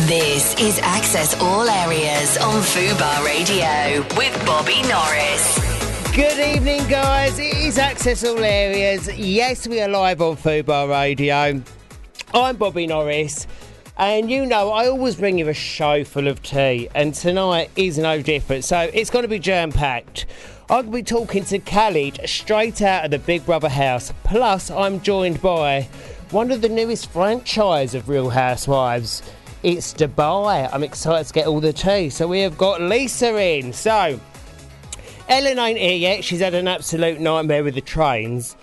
This is Access All Areas on Fubar Radio with Bobby Norris. Good evening, guys. It is Access All Areas. Yes, we are live on Fubar Radio. I'm Bobby Norris. And you know, I always bring you a show full of tea. And tonight is no different. So it's going to be jam-packed. I'm going to be talking to Khalid straight out of the Big Brother house. Plus, I'm joined by one of the newest franchise of Real Housewives. It's Dubai. I'm excited to get all the tea. So we have got Lisa in. So, Ellen ain't here yet. She's had an absolute nightmare with the trains.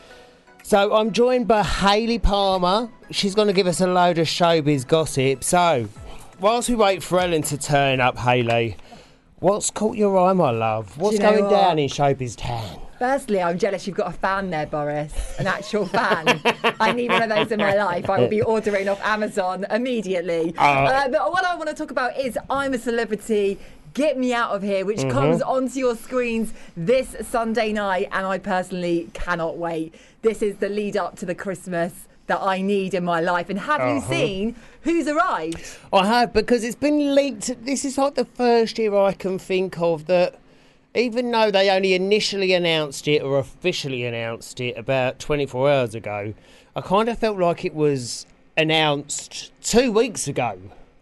So I'm joined by Hayley Palmer. She's going to give us a load of showbiz gossip. So, whilst we wait for Ellen to turn up, Hayley, what's caught your eye, my love? What's going down in showbiz town? Firstly, I'm jealous you've got a fan there, Boris. An actual fan. I need one of those in my life. I will be ordering off Amazon immediately. But what I want to talk about is I'm a Celebrity, Get Me Out of Here, which comes onto your screens this Sunday night, and I personally cannot wait. This is the lead up to the Christmas that I need in my life. And have you seen who's arrived? I have, because it's been leaked. This is like the first year I can think of that, even though they only initially announced it or officially announced it about 24 hours ago, I kind of felt like it was announced 2 weeks ago.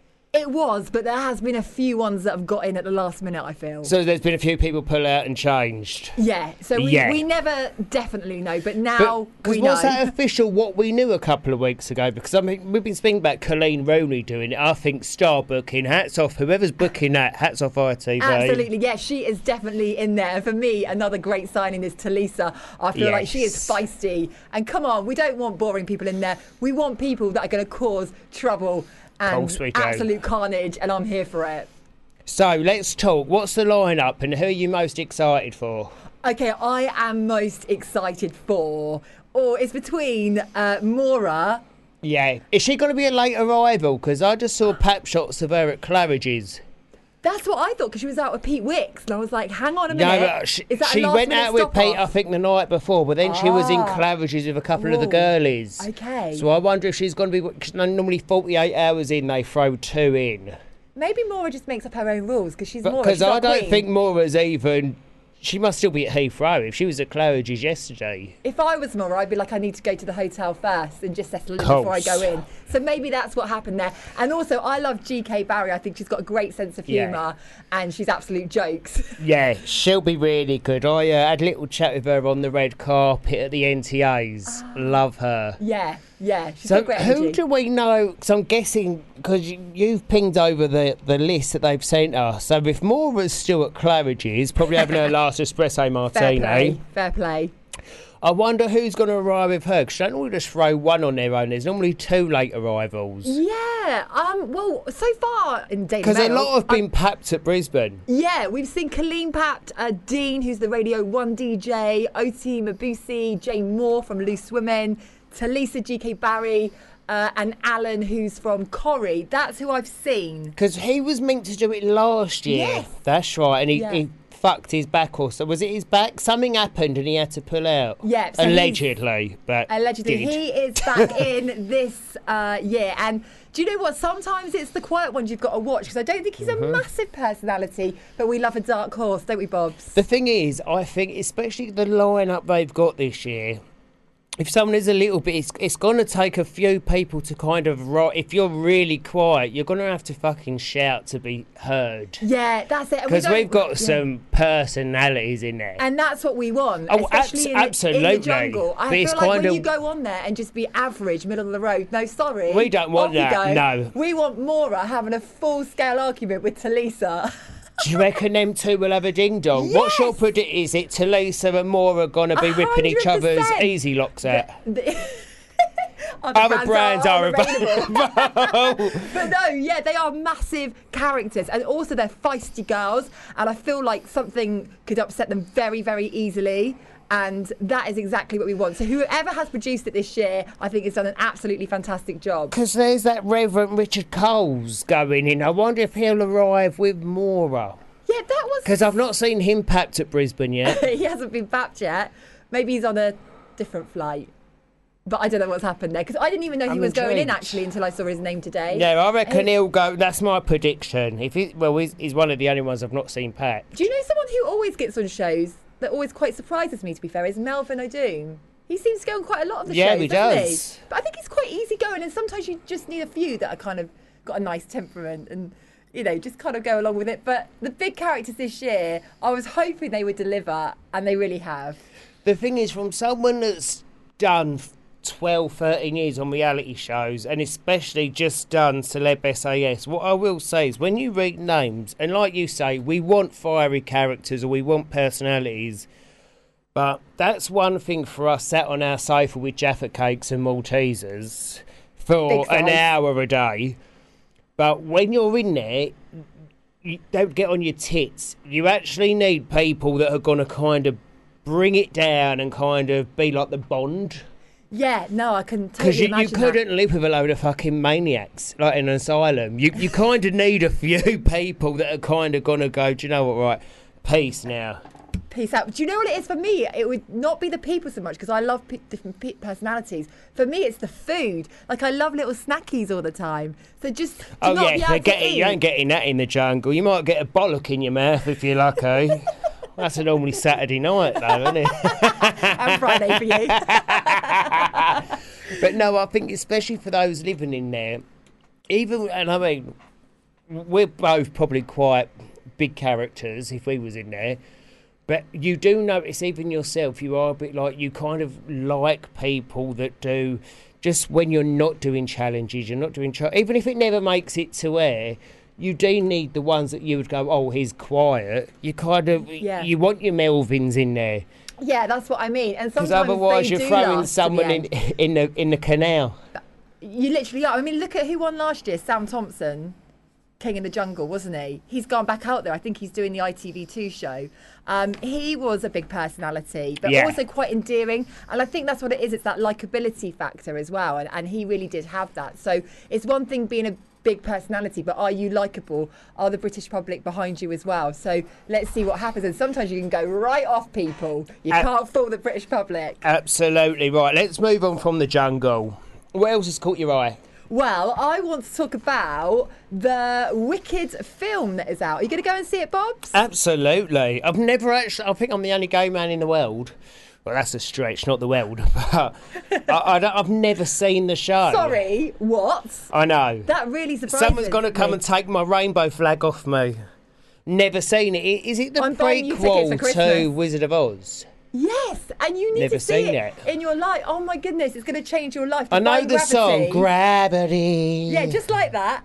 It was, but there has been a few ones that have got in at the last minute, I feel. So there's been a few people pull out and changed. Yeah, so we never definitely know, but now we know. Was that official what we knew a couple of weeks ago? Because I mean, we've been speaking about Colleen Rooney doing it. I think star booking, hats off. Whoever's booking that, hats off ITV. Absolutely, yeah, she is definitely in there. And for me, another great signing is Talisa. I feel like she is feisty. And come on, we don't want boring people in there. We want people that are going to cause trouble and absolute carnage, and I'm here for it. So let's talk. What's the lineup and who are you most excited for? Okay, I am most excited for, it's between Maura. Yeah. Is she going to be a late arrival? Because I just saw pap shots of her at Claridge's. That's what I thought, because she was out with Pete Wicks, and I was like, hang on a minute. No, she went out with Pete, I think, the night before, but then she was in Claridge's with a couple of the girlies. Okay. So I wonder if she's going to be, because normally 48 hours in, they throw 2 in. Maybe Maura just makes up her own rules, because she's Maura. Because I don't think Maura's even... She must still be at Heathrow if she was at Claridge's yesterday. If I was Maura, I'd be like, I need to go to the hotel first and just settle in before I go in. So maybe that's what happened there. And also, I love GK Barry. I think she's got a great sense of humour and she's absolute jokes. Yeah, she'll be really good. I had a little chat with her on the red carpet at the NTAs. Love her. Yeah, she's so got great energy. Who do we know? Because I'm guessing, because you've pinged over the list that they've sent us. So if Maura's still at Claridge's, probably having her last espresso martini. Fair play. I wonder who's going to arrive with her, because they don't normally just throw one on their own. There's normally 2 late arrivals. Yeah, well, so far in Daily Mail... Because a lot have been papped at Brisbane. Yeah, we've seen Colleen papped, Dean, who's the Radio 1 DJ, Oti Mabuse, Jane Moore from Loose Women, Talisa GK Barry, and Alan, who's from Corrie. That's who I've seen. Because he was meant to do it last year. Yes. That's right, and he fucked his back, or so was it his back? Something happened and he had to pull out. Yeah, so allegedly. He is back in this year. And do you know what? Sometimes it's the quiet ones you've got to watch, because I don't think he's a massive personality, but we love a dark horse, don't we, Bobs? The thing is, I think, especially the lineup they've got this year, if someone is a little bit, it's going to take a few people to kind of if you're really quiet, you're going to have to fucking shout to be heard. Yeah, that's it. Because we've got some personalities in there. And that's what we want, especially absolutely. In the jungle. I feel like when you go on there and just be average, middle of the road, no, sorry. We don't want that, no. We want Maura having a full-scale argument with Talisa. Do you reckon them 2 will have a ding-dong? Yes. What's your predict? Is it Talisa and Maura going to be ripping each other's easy locks out? Other brands are available. But no, yeah, they are massive characters, and also they're feisty girls, and I feel like something could upset them very, very easily. And that is exactly what we want. So whoever has produced it this year, I think has done an absolutely fantastic job. Because there's that Reverend Richard Coles going in. I wonder if he'll arrive with Maura. Yeah, that was... Because I've not seen him papped at Brisbane yet. He hasn't been papped yet. Maybe he's on a different flight. But I don't know what's happened there because I didn't even know he was going in intrigued. actually until I saw his name today. Yeah, I reckon he'll go. That's my prediction. He's one of the only ones I've not seen packed. Do you know someone who always gets on shows that always quite surprises me, to be fair, is Melvin O'Doon. He seems to go on quite a lot of the Yeah, shows, he doesn't does. he? But I think he's quite easygoing, and sometimes you just need a few that are kind of got a nice temperament and, you know, just kind of go along with it. But the big characters this year, I was hoping they would deliver, and they really have. The thing is, from someone that's done 12, 13 years on reality shows, and especially just done Celeb SAS, what I will say is when you read names, and like you say, we want fiery characters or we want personalities, but that's one thing for us sat on our sofa with Jaffa cakes and Maltesers for Big an size. hour a day. But when you're in there, you don't get on your tits. You actually need people that are going to kind of bring it down and kind of be like the Bond. Yeah, no, I can Because totally you imagine couldn't live with a load of fucking maniacs, like in an asylum. You kind of need a few people that are kind of going to go, do you know what, right, peace now. that. Peace out. Do you know what it is for me? It would not be the people so much because I love different personalities. For me, it's the food. Like, I love little snackies all the time. So just to Oh, not yeah, be able to forget it. eat. You ain't getting that in the jungle. You might get a bollock in your mouth if you're lucky. That's a normally Saturday night, though, isn't it? And Friday for you. But no, I think especially for those living in there, even, and I mean, we're both probably quite big characters if we was in there, but you do notice even yourself, you are a bit like, you kind of like people that do, just when you're not doing challenges, you're not doing, even if it never makes it to air, you do need the ones that you would go, oh, he's quiet. You kind of, Yeah. you want your Melvins in there. Yeah, that's what I mean. And Because sometimes otherwise they you're do throwing last to the someone end. in the canal. You literally are. I mean, look at who won last year. Sam Thompson, King in the Jungle, wasn't he? He's gone back out there. I think he's doing the ITV2 show. He was a big personality, but Yeah. also quite endearing. And I think that's what it is. It's that likability factor as well. And he really did have that. So it's one thing being a big personality, but are you likeable? Are the British public behind you as well? So let's see what happens. And sometimes you can go right off people. You can't fool the British public. Absolutely right. Let's move on from the jungle. What else has caught your eye? Well, I want to talk about the Wicked film that is out. Are you going to go and see it, Bobs? Absolutely. I've never actually. I think I'm the only gay man in the world. Well, that's a stretch, not the world. But I've never seen the show. Sorry, what? I know. That really surprises Someone's got to come me. and take my rainbow flag off me. Never seen it. Is it the I'm buying you tickets for prequel Christmas. to Wizard of Oz? Yes, and you need Never to see seen it it. in your life. Oh my goodness, it's going to change your life. I know Defying the song Gravity. Gravity. Yeah, just like that.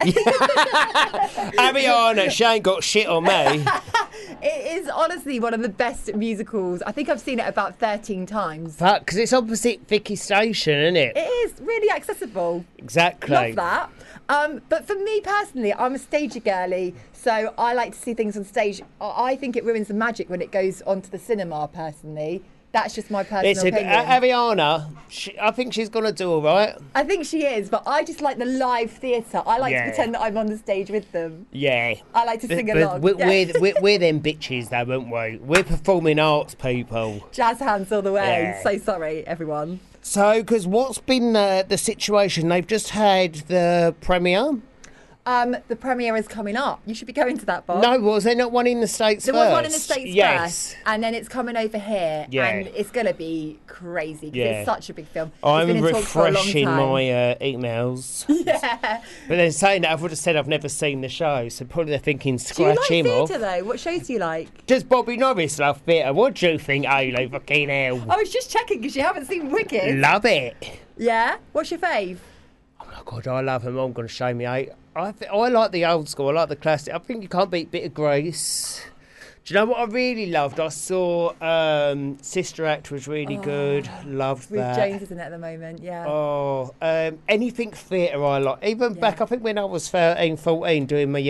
Ariana, she ain't got shit on me. It is honestly one of the best musicals. I think I've seen it about 13 times. Fuck, because it's opposite Vicky Station, isn't it? It is really accessible. Exactly. Love that. But for me personally, I'm a stager girly, so I like to see things on stage. I think it ruins the magic when it goes onto the cinema, personally. That's just my personal opinion. Ariana, I think she's going to do all right. I think she is, but I just like the live theatre. I like Yeah. to pretend that I'm on the stage with them. Yeah. I like to sing But along. We're, Yeah. we're them bitches, though, aren't we? We're performing arts people. Jazz hands all the way. Yeah. So sorry, everyone. So, because what's been the situation? They've just had the premiere. The premiere is coming up. You should be going to that, Bob. No, was there not one in the States There first? was one in the States yes. first, and then it's coming over here, Yeah. and it's going to be crazy because Yeah. it's such a big film. It's I'm been in talks for a long refreshing time. my emails. Yeah. But then saying that, I would have said I've never seen the show, so probably they're thinking Do you like scratch him off. theatre though? What shows do you like? Does Bobby Norris love theatre? What do you think, Olo? Fucking hell. I was just checking because you haven't seen Wicked. Love it. Yeah? What's your fave? Oh my God, I love him. I'm going to show me out. I like the old school. I like the classic. I think you can't beat Bit of Grace. Do you know what I really loved? I saw Sister Act was really good. Loved Ruth that. Jones is in it at the moment, yeah. Oh, anything theatre I like. Even Yeah. back, I think when I was 13, 14, doing my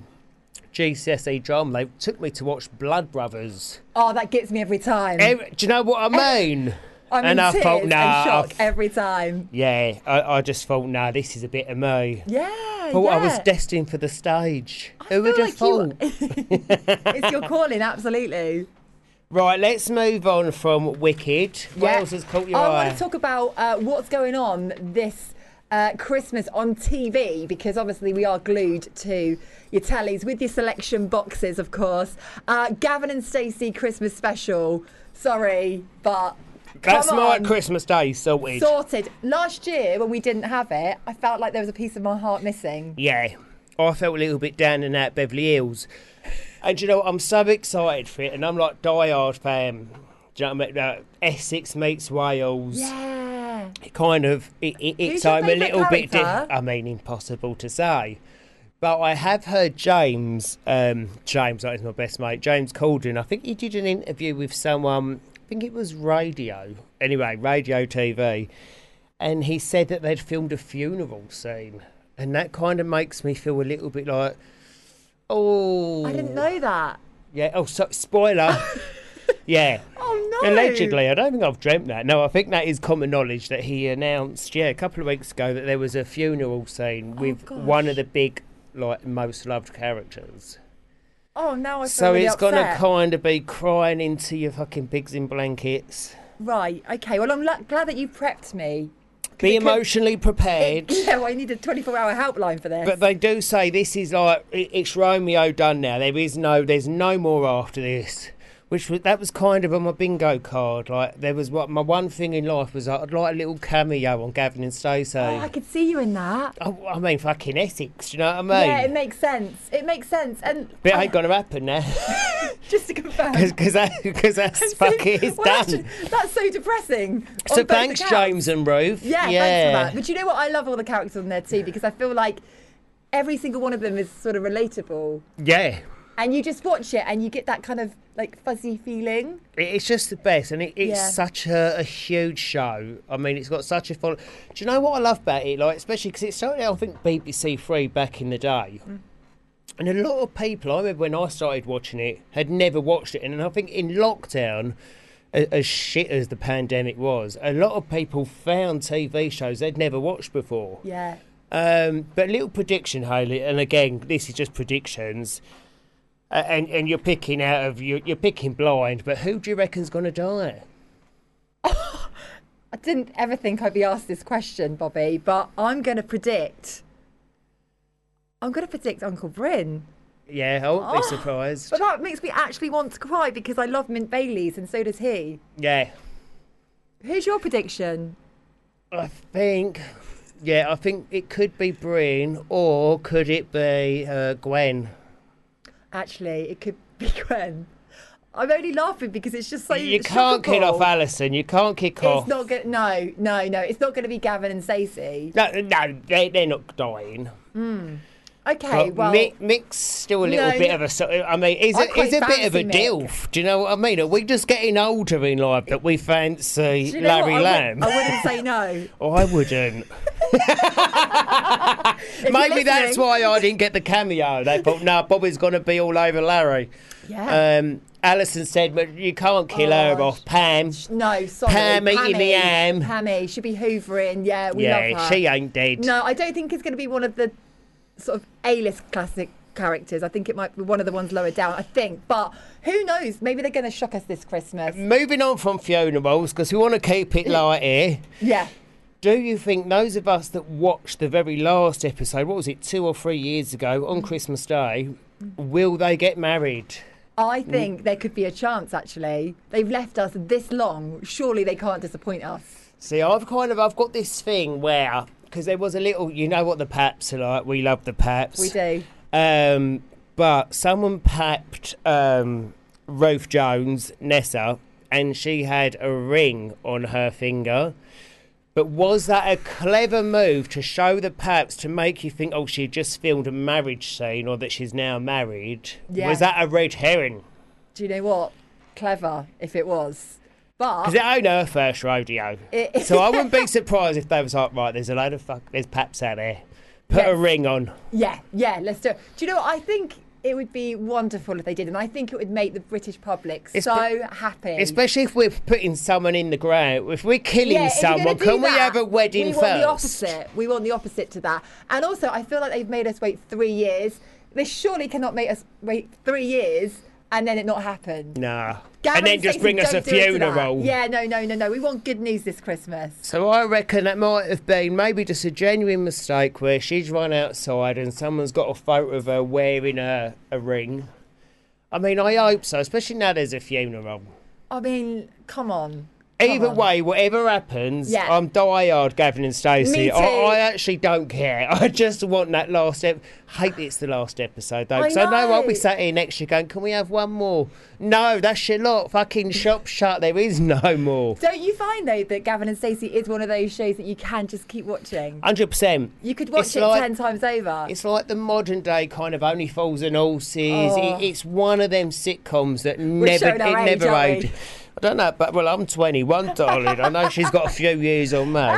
GCSE drama, they took me to watch Blood Brothers. Oh, that gets me every time. Do you know what I mean? I'm and in I tears thought, and nah, shock every time. Yeah, I just thought, nah, this is a bit of me. Yeah, Thought yeah. I was destined for the stage. I Who would feel have thought? like it's your calling, absolutely. Right, let's move on from Wicked. What else has caught your I eye? want to talk about what's going on this Christmas on TV, because obviously we are glued to your tellies with your selection boxes, of course. Gavin and Stacey Christmas special. Sorry, but That's come my on. Christmas Day sorted. Sorted. Last year, when we didn't have it, I felt like there was a piece of my heart missing. Yeah, I felt a little bit down and out Beverly Hills. And you know, I'm so excited for it, and I'm like die-hard fan. Do you know what I mean? Essex meets Wales. Yeah. It kind of, it's your I'm a favourite little bit, character? I mean, impossible to say. But I have heard James, that is my best mate, James Cauldron, I think he did an interview with someone, I think it was Radio TV, and he said that they'd filmed a funeral scene. And that kind of makes me feel a little bit like, oh. I didn't know that. Yeah, oh, so, spoiler. Yeah. Oh, no. Allegedly, I don't think I've dreamt that. No, I think that is common knowledge that he announced, a couple of weeks ago that there was a funeral scene with gosh. one of the big, most loved characters. Oh, now I feel So really it's going to upset. kind of be crying into your fucking pigs in blankets. Right, okay. Well, I'm glad that you prepped me. Be emotionally prepared. Yeah, well, I need a 24-hour helpline for this. But they do say this is like, it's Romeo done now. There's no more after this. That was kind of on my bingo card. Like, there was my one thing in life was I'd like a little cameo on Gavin and Stacey. Oh, I could see you in that. Oh, I mean, fucking Essex, do you know what I mean? Yeah, it makes sense. It makes sense. And But it ain't going to happen now. just to confirm. Because that's fucking, it's Well, done. that's so depressing. So on both thanks, accounts. James and Ruth. Yeah, thanks for that. But you know what? I love all the characters on there too, because I feel like every single one of them is sort of relatable. Yeah. And you just watch it and you get that kind of like fuzzy feeling. It's just the best, and it's Yeah. such a huge show. I mean, it's got such a follow. Do you know what I love about it? Like, especially because it started out, I think, BBC Three back in the day. And a lot of people, I remember when I started watching it, had never watched it. And I think in lockdown, as shit as the pandemic was, a lot of people found TV shows they'd never watched before. Yeah. But little prediction, Hayley, and again, this is just predictions. And you're picking you're picking blind, but who do you reckon's going to die? I didn't ever think I'd be asked this question, Bobby, but I'm going to predict Uncle Bryn. Yeah, I won't be surprised. But that makes me actually want to cry because I love Mint Baileys and so does he. Yeah, Who's your prediction? I think it could be Bryn, or could it be Gwen? Actually, it could be Gwen. I'm only laughing because it's just so You can't kick off shockable. Alison. You can't kick off. It's not good. No. It's not going to be Gavin and Stacey. No, they're not dying. Okay, But well, Mick's still a little No, bit no. of a. I mean, he's I a quite bit of a fancy Mick. dilf. Do you know what I mean? Are we just getting older in life that we fancy do you know Larry what? Lamb? I wouldn't say no. Oh, I wouldn't. If Maybe you're that's listening- why I didn't get the cameo. They thought, no, Bobby's going to be all over Larry. Yeah. Alison said, but you can't kill her Oh, off. Pam. No, sorry. Pam eating the ham. Pammy should be hoovering. Yeah, we love Yeah, her. she ain't dead. No, I don't think it's going to be one of the sort of A-list classic characters. I think it might be one of the ones lower down, I think. But who knows? Maybe they're going to shock us this Christmas. Moving on from funerals, because we want to keep it light here. Yeah. Do you think those of us that watched the very last episode, what was it, 2 or 3 years ago, on Christmas Day, will they get married? I think there could be a chance, actually. They've left us this long. Surely they can't disappoint us. See, I've got this thing where, because there was a little, you know what the Paps are like, we love the Paps. We do. But someone papped Ruth Jones, Nessa, and she had a ring on her finger. But was that a clever move to show the Paps to make you think, oh, she just filmed a marriage scene or that she's now married? Yeah. Was that a red herring? Do you know what? Clever, if it was. But Because it ain't her first rodeo. So I wouldn't be surprised if they was like, right, there's a load of there's Paps out there. Put a Yes. ring on. yeah, let's do it. Do you know what? I think it would be wonderful if they did, and I think it would make the British public so happy. Especially if we're putting someone in the ground. If we're killing Yeah, if you're gonna someone, do can we that, have a wedding we first? want the opposite. We want the opposite to that. And also, I feel like they've made us wait 3 years. They surely cannot make us wait 3 years and then it not happen. Nah. Gavin and then just Stacey, bring us a don't do it to that. funeral. Yeah, no. We want good news this Christmas. So I reckon that might have been maybe just a genuine mistake where she's run outside and someone's got a photo of her wearing a ring. I mean, I hope so, especially now there's a funeral. I mean, come on. Either way, whatever happens, I'm die-hard Gavin and Stacey. Me too. I actually don't care. I just want that last hate it's the last episode, though. Because I know I'll be sat here next year going, can we have one more? No, that's your lot. Fucking shop shut. There is no more. Don't you find, though, that Gavin and Stacey is one of those shows that you can just keep watching? 100%. You could watch it 10 times over. It's like the modern day kind of Only Fools and Horses. It's one of them sitcoms that never aged. I don't know, but I'm 21, darling. I know she's got a few years on me.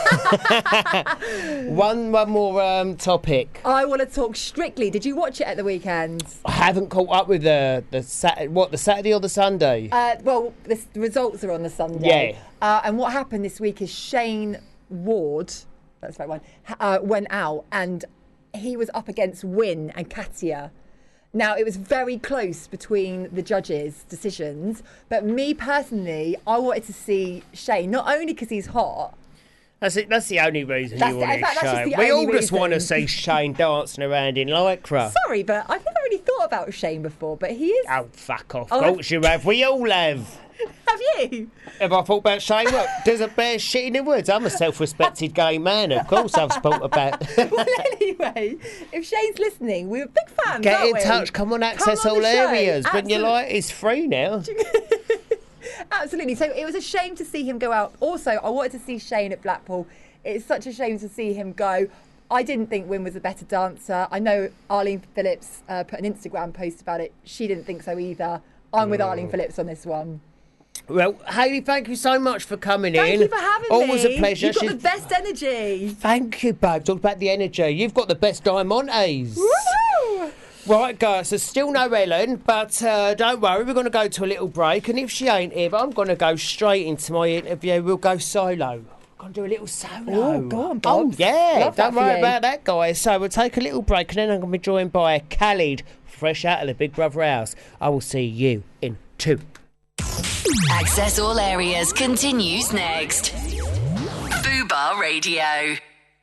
One more topic. I want to talk Strictly. Did you watch it at the weekend? I haven't caught up with the Saturday or the Sunday? Well, the results are on the Sunday. Yeah. And what happened this week is Shane Ward, that's the right one, went out and he was up against Wynn and Katia. Now, it was very close between the judges' decisions, but me personally, I wanted to see Shane, not only because he's hot. That's it. That's the only reason you want to see Shane. We all just want to see Shane dancing around in lycra. Sorry, but I've never really thought about Shane before, but he is... Oh, fuck off. Of course you have. We all have. Have you? Have I thought about Shane? Look, there's a bear shit in the woods. I'm a self-respected gay man. Of course I've thought about... Well, anyway, if Shane's listening, we're big fans, Get in touch. Come on, access all areas. But your light is free now. Absolutely. So it was a shame to see him go out. Also, I wanted to see Shane at Blackpool. It's such a shame to see him go. I didn't think Wynn was a better dancer. I know Arlene Phillips put an Instagram post about it. She didn't think so either. I'm with Arlene Phillips on this one. Well, Hayley, thank you so much for coming in. Thank you for having me. Always a pleasure. You've got the best energy. Thank you, babe. Talk about the energy. You've got the best Diamantes. Woo! Right, guys, there's still no Ellen, but don't worry, we're going to go to a little break, and if she ain't here, I'm going to go straight into my interview. We'll go solo. I'm going to do a little solo. Oh, go on, Bob. Oh, yeah. Love Don't that worry for you. about that, guys. So we'll take a little break, and then I'm going to be joined by Khalid, fresh out of the Big Brother house. I will see you in 2. Access All Areas continues next. Fubar Radio.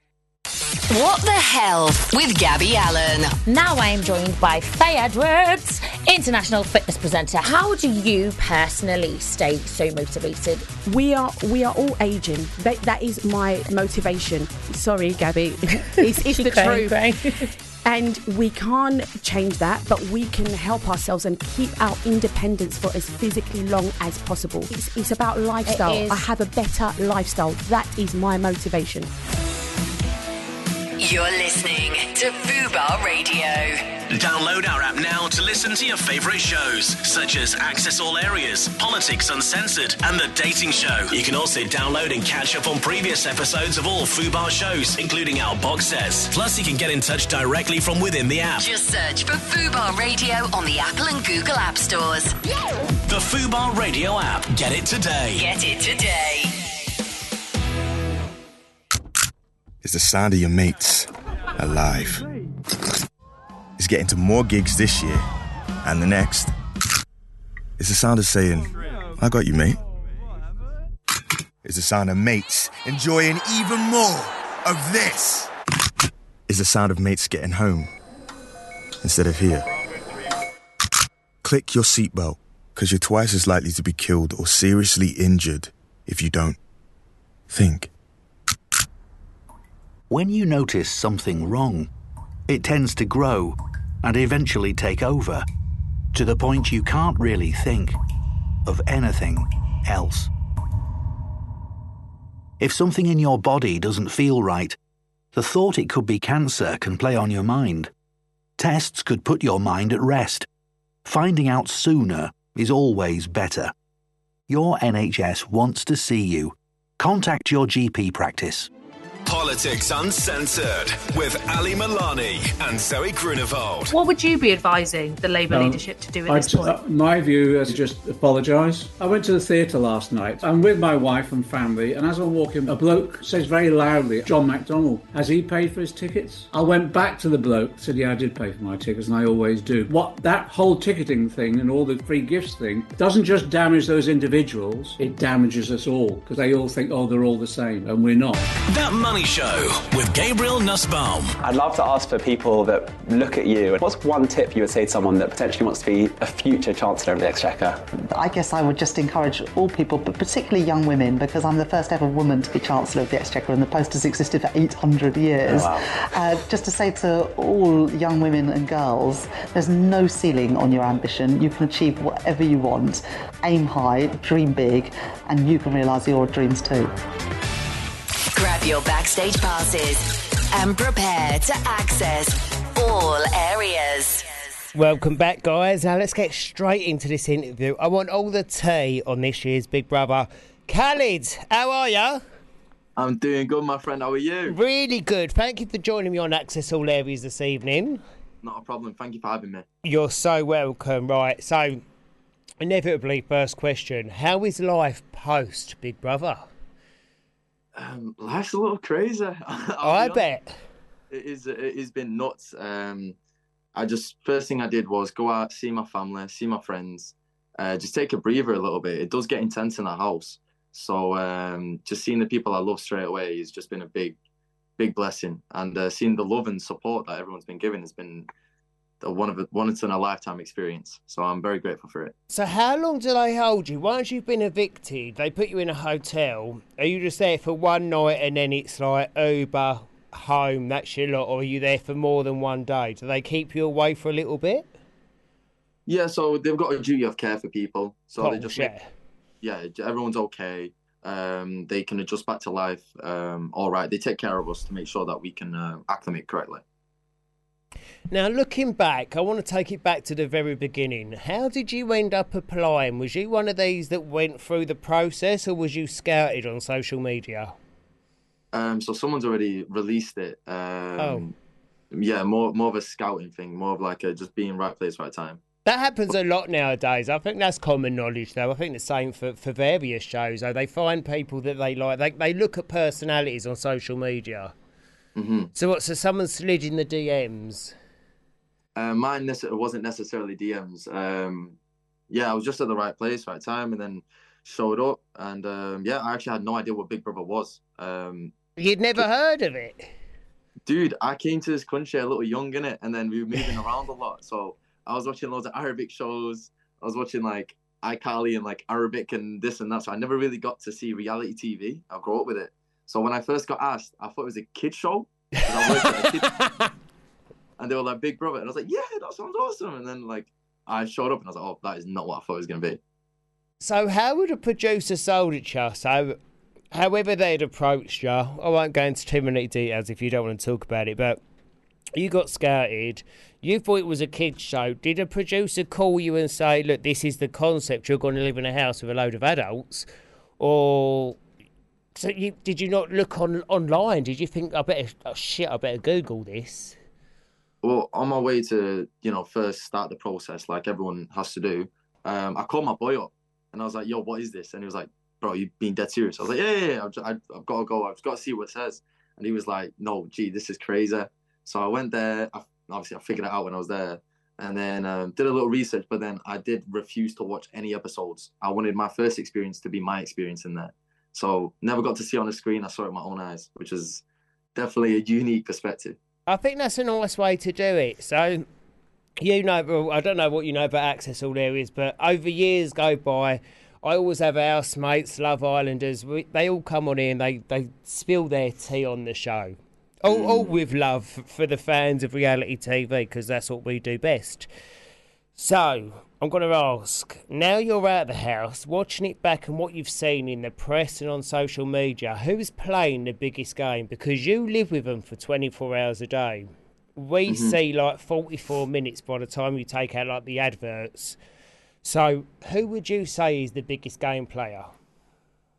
What the hell with Gabby Allen? Now I am joined by Faye Edwards, international fitness presenter. How do you personally stay so motivated? We are all aging. That is my motivation. Sorry, Gabby. It's the truth. And we can't change that, but we can help ourselves and keep our independence for as physically long as possible. It's about lifestyle. I have a better lifestyle. That is my motivation. You're listening to Fubar Radio. Download our app now to listen to your favourite shows, such as Access All Areas, Politics Uncensored, and The Dating Show. You can also download and catch up on previous episodes of all Fubar shows, including our box sets. Plus, you can get in touch directly from within the app. Just search for Fubar Radio on the Apple and Google App Stores. The Fubar Radio app. Get it today. Get it today. It's the sound of your mates alive. It's getting to more gigs this year and the next. It's the sound of saying, I got you, mate. It's the sound of mates enjoying even more of this. It's the sound of mates getting home instead of here. Click your seatbelt, because you're twice as likely to be killed or seriously injured if you don't. Think. When you notice something wrong, it tends to grow and eventually take over, to the point you can't really think of anything else. If something in your body doesn't feel right, the thought it could be cancer can play on your mind. Tests could put your mind at rest. Finding out sooner is always better. Your NHS wants to see you. Contact your GP practice. Politics Uncensored with Ali Milani and Zoe Grunewald. What would you be advising the Labour leadership to do at this point? My view is just apologise. I went to the theatre last night. I'm with my wife and family, and as I'm walking, a bloke says very loudly, "John McDonnell, has he paid for his tickets?" I went back to the bloke, said, "Yeah, I did pay for my tickets, and I always do." What that whole ticketing thing and all the free gifts thing doesn't just damage those individuals, it damages us all, because they all think, oh, they're all the same, and we're not. That Money Show with Gabriel Nussbaum. I'd love to ask for people that look at you, what's one tip you would say to someone that potentially wants to be a future Chancellor of the Exchequer? I guess I would just encourage all people, but particularly young women, because I'm the first ever woman to be Chancellor of the Exchequer, and the post has existed for 800 years. Oh, wow. Just to say to all young women and girls, there's no ceiling on your ambition. You can achieve whatever you want. Aim high, dream big, and you can realise your dreams too. Grab your backstage passes and prepare to access all areas. Welcome back, guys. Now let's get straight into this interview. I want all the tea on this year's Big Brother. Khalid, how are you? I'm doing good, my friend. How are you? Really good. Thank you for joining me on Access All Areas this evening. Not a problem. Thank you for having me. You're so welcome. Right, so inevitably, first question. How is life post Big Brother? Life's a little crazy. I bet. It's been nuts. First thing I did was go out, see my family, see my friends, just take a breather a little bit. It does get intense in the house. So just seeing the people I love straight away has just been a big blessing. And seeing the love and support that everyone's been giving has been one in a lifetime experience. So I'm very grateful for it. So how long do they hold you? Once you've been evicted, they put you in a hotel. Are you just there for one night and then it's like Uber, home, that's your lot? Or are you there for more than one day? Do they keep you away for a little bit? Yeah, so they've got a duty of care for people. So they just everyone's okay. They can adjust back to life. All right. They take care of us to make sure that we can acclimate correctly. Now, looking back, I want to take it back to the very beginning. How did you end up applying? Was you one of these that went through the process, or was you scouted on social media? So someone's already released it. Yeah, more of a scouting thing, more of like just being right place, right time. That happens a lot nowadays. I think that's common knowledge, though. I think the same for various shows. Though. They find people that they like. They look at personalities on social media. Mm-hmm. So someone slid in the DMs? Mine wasn't necessarily DMs. I was just at the right place, right time, and then showed up. And I actually had no idea what Big Brother was. You'd never heard of it? Dude, I came to this country a little young, innit? And then we were moving around a lot. So I was watching loads of Arabic shows. I was watching like iCarly and like Arabic and this and that. So I never really got to see reality TV. I grew up with it. So when I first got asked, I thought it was a kid show. And they were like, Big Brother. And I was like, yeah, that sounds awesome. And then like I showed up and I was like, oh, that is not what I thought it was going to be. So how would a producer sold it to you? So however they'd approached you, I won't go into too many details if you don't want to talk about it, but you got scouted. You thought it was a kid's show. Did a producer call you and say, look, this is the concept, you're going to live in a house with a load of adults? Or did you not look online? Did you think, I better Google this? Well, on my way to, first start the process, like everyone has to do, I called my boy up and I was like, yo, what is this? And he was like, bro, you being dead serious? I was like, yeah, I've got to go. I've got to see what it says. And he was like, no, gee, this is crazy. So I went there. I figured it out when I was there. And then did a little research, but then I did refuse to watch any episodes. I wanted my first experience to be my experience in there. So never got to see on the screen. I saw it with my own eyes, which is definitely a unique perspective. I think that's a nice way to do it. So, I don't know what you know about Access All Areas, but over years go by, I always have housemates, Love Islanders. They all come on here and they spill their tea on the show. All with love for the fans of reality TV, because that's what we do best. So, I'm going to ask, now you're out of the house, watching it back and what you've seen in the press and on social media, who's playing the biggest game? Because you live with them for 24 hours a day. We see like 44 minutes by the time you take out like the adverts. So, who would you say is the biggest game player?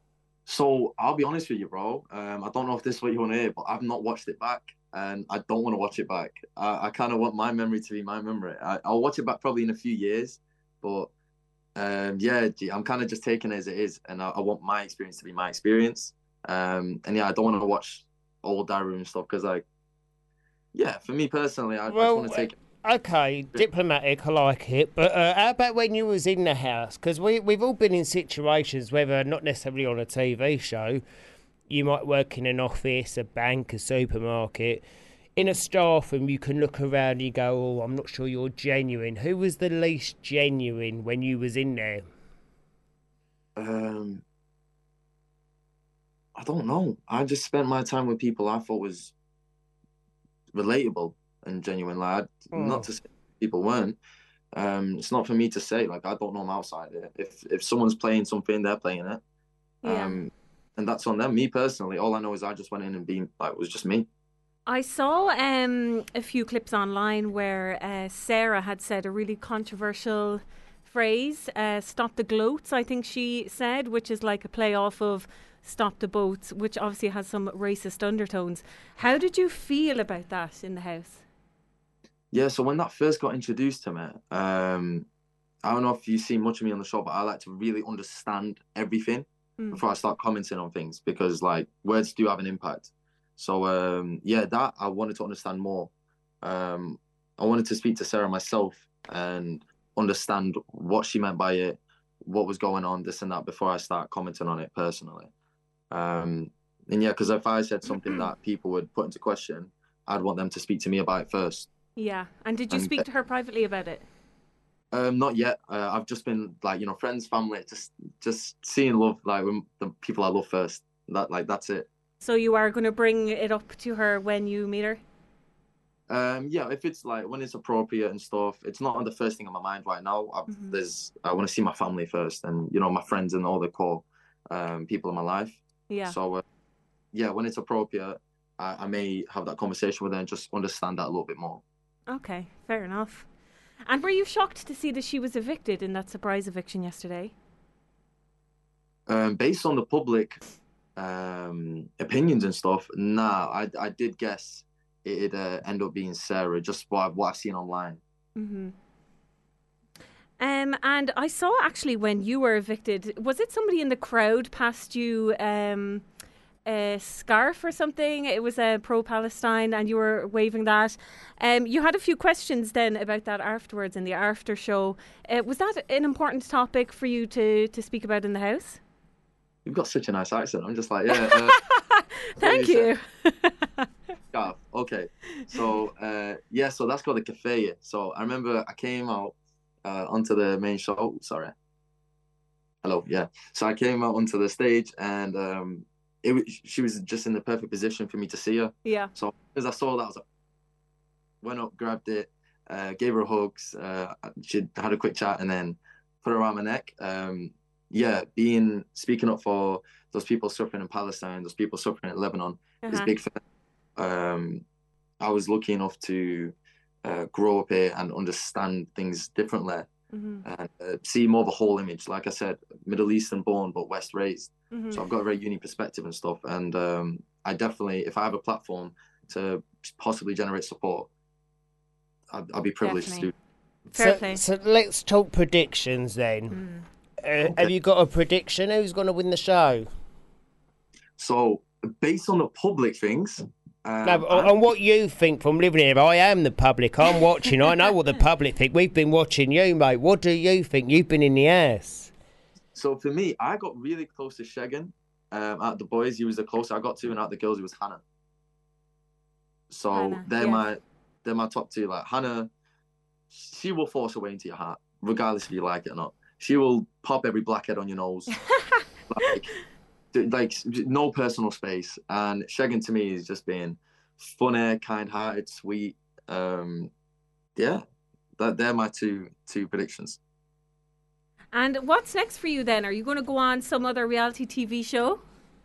So I'll be honest with you, bro. I don't know if this is what you want to hear, but I've not watched it back, and I don't want to watch it back. I kind of want my memory to be my memory. I'll watch it back probably in a few years, but yeah, I'm kind of just taking it as it is, and I want my experience to be my experience. And yeah, I don't want to watch old diary room stuff because, like, yeah, for me personally, I just want to take. Okay, diplomatic, I like it. But how about when you was in the house? Because we've all been in situations, whether not necessarily on a TV show, you might work in an office, a bank, a supermarket. In a staff room, you can look around and you go, oh, I'm not sure you're genuine. Who was the least genuine when you was in there? I don't know. I just spent my time with people I thought was relatable and genuine. Like, not to say people weren't. It's not for me to say. Like, I don't know them outside it. If someone's playing something, they're playing it. And that's on them. Me personally, all I know is I just went in and being like, it was just me. I saw a few clips online where Sarah had said a really controversial phrase, stop the gloats, I think she said, which is like a play off of stop the boats, which obviously has some racist undertones. How did you feel about that in the house? Yeah, so when that first got introduced to me, I don't know if you've seen much of me on the show, but I like to really understand everything before I start commenting on things, because, like, words do have an impact. So, yeah, that I wanted to understand more. I wanted to speak to Sarah myself and understand what she meant by it, what was going on, this and that, before I start commenting on it personally. And yeah, because if I said something that people would put into question, I'd want them to speak to me about it first. Yeah. And did you speak to her privately about it? Not yet. I've just been, like, friends, family, just seeing love, like, with the people I love first. That's it. So you are going to bring it up to her when you meet her? Yeah, if it's like when it's appropriate and stuff. It's not on the first thing on my mind right now. I want to see my family first, and my friends and all the core people in my life. Yeah. So yeah, when it's appropriate, I may have that conversation with her and just understand that a little bit more. Okay, fair enough. And were you shocked to see that she was evicted in that surprise eviction yesterday? Based on the public opinions and stuff, nah, I did guess it'd end up being Sarah, just what I've seen online. Mm-hmm. And I saw, actually, when you were evicted, was it somebody in the crowd passed you a scarf or something? It was pro-Palestine, and you were waving that. You had a few questions then about that afterwards in the after show. Was that an important topic for you to speak about in the house? You've got such a nice accent. I'm just like, yeah. Thank you. Scarf. Okay. So, yeah, so that's called a keffiyeh. So I remember I came out onto the main show. Sorry. Hello. Yeah. So I came out onto the stage, and she was just in the perfect position for me to see her. Yeah. So as I saw that, I was like, went up, grabbed it, gave her hugs. She had a quick chat, and then put her around my neck. Yeah, speaking up for those people suffering in Palestine, those people suffering in Lebanon is big for me. I was lucky enough to grow up here and understand things differently, and see more of a whole image. Like I said, Middle Eastern born but West raised, so I've got a very unique perspective and stuff. And I definitely, if I have a platform to possibly generate support, I'll be privileged to do. Fair play. So let's talk predictions then. Okay. Have you got a prediction? Who's going to win the show? So, based on the public things... on what you think from living here. I am the public. I'm watching. I know what the public think. We've been watching you, mate. What do you think? You've been in the house. So, for me, I got really close to Shegan. Out of the boys, he was the closest I got to, and out of the girls, it was Hannah. So, Hannah, they're my top two. Like, Hannah, she will force her way into your heart, regardless if you like it or not. She will pop every blackhead on your nose. like no personal space. And Shegan to me is just being funny, kind-hearted, sweet. Yeah, they're my two predictions. And what's next for you then? Are you going to go on some other reality TV show?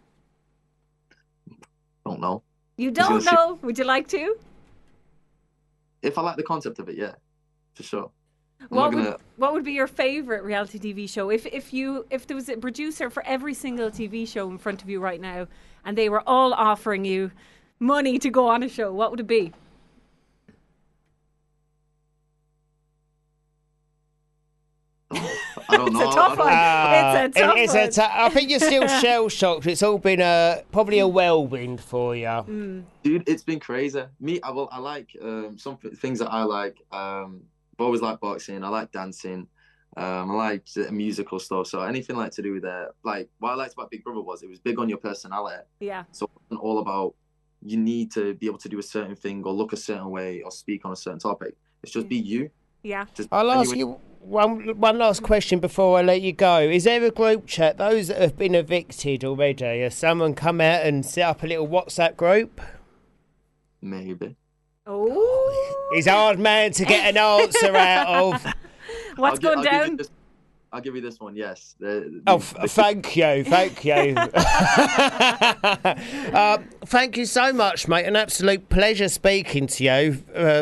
Don't know. You don't know? Would you like to? If I like the concept of it, yeah, for sure. What would be your favourite reality TV show? If there was a producer for every single TV show in front of you right now, and they were all offering you money to go on a show, what would it be? I don't know. It's a tough one. It's a tough one. I think you're still shell shocked. It's all been probably a whirlwind for you, dude. It's been crazy. I like some things that I like. I've always liked boxing. I like dancing. I like musical stuff. So anything like to do with that. Like what I liked about Big Brother was it was big on your personality. Yeah. So it wasn't all about you need to be able to do a certain thing or look a certain way or speak on a certain topic. It's just be you. Yeah. I'll ask you one last question before I let you go. Is there a group chat, those that have been evicted already, has someone come out and set up a little WhatsApp group? Maybe. Oh. He's a hard man to get an answer out of. What's going down? I'll give you this one, yes. Thank you. Thank you so much, mate. An absolute pleasure speaking to you.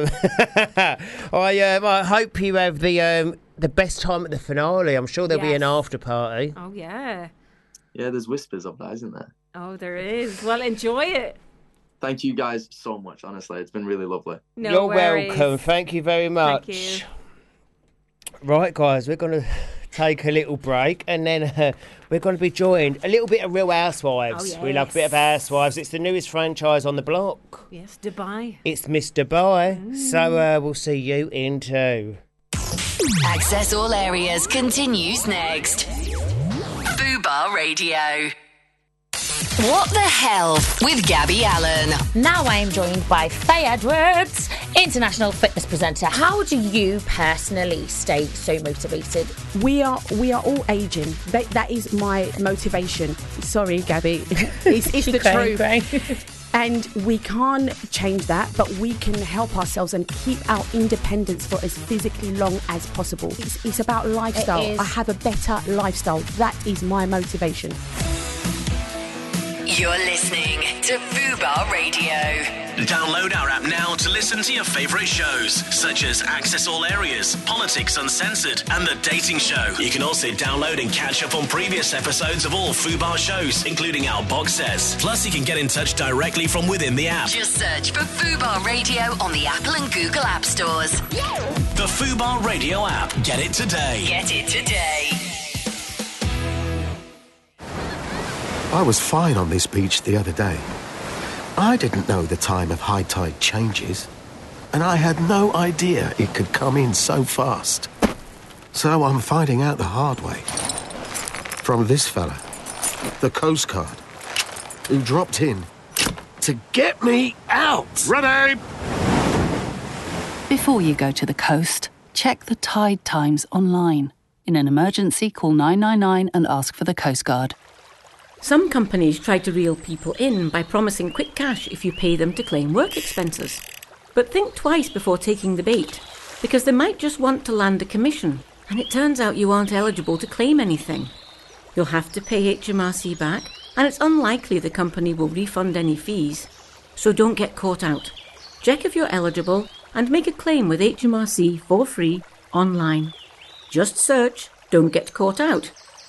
I hope you have the best time at the finale. I'm sure there'll be an after party. Oh, yeah. Yeah, there's whispers of that, isn't there? Oh, there is. Well, enjoy it. Thank you guys so much, honestly. It's been really lovely. You're welcome. Thank you very much. Thank you. Right, guys, we're going to take a little break and then we're going to be joined a little bit of Real Housewives. Oh, yes. We love a bit of Housewives. It's the newest franchise on the block. Yes, Dubai. It's Miss Dubai. So we'll see you in 2. Access All Areas continues next. Fubar Radio. What the hell with Gabby Allen? Now I am joined by Faye Edwards, international fitness presenter. How do you personally stay so motivated? We are all aging. That is my motivation. Sorry, Gabby. It's the truth. And we can't change that, but we can help ourselves and keep our independence for as physically long as possible. It's about lifestyle. I have a better lifestyle. That is my motivation. You're listening to Fubar Radio. Download our app now to listen to your favourite shows, such as Access All Areas, Politics Uncensored, and The Dating Show. You can also download and catch up on previous episodes of all Fubar shows, including our box sets. Plus, you can get in touch directly from within the app. Just search for Fubar Radio on the Apple and Google App Stores. The Fubar Radio app. Get it today. Get it today. I was fine on this beach the other day. I didn't know the time of high tide changes, and I had no idea it could come in so fast. So I'm finding out the hard way. From this fella, the Coast Guard, who dropped in to get me out. Ready! Before you go to the coast, check the tide times online. In an emergency, call 999 and ask for the Coast Guard. Some companies try to reel people in by promising quick cash if you pay them to claim work expenses. But think twice before taking the bait, because they might just want to land a commission, and it turns out you aren't eligible to claim anything. You'll have to pay HMRC back, and it's unlikely the company will refund any fees. So don't get caught out. Check if you're eligible and make a claim with HMRC for free online. Just search "Don't Get Caught Out."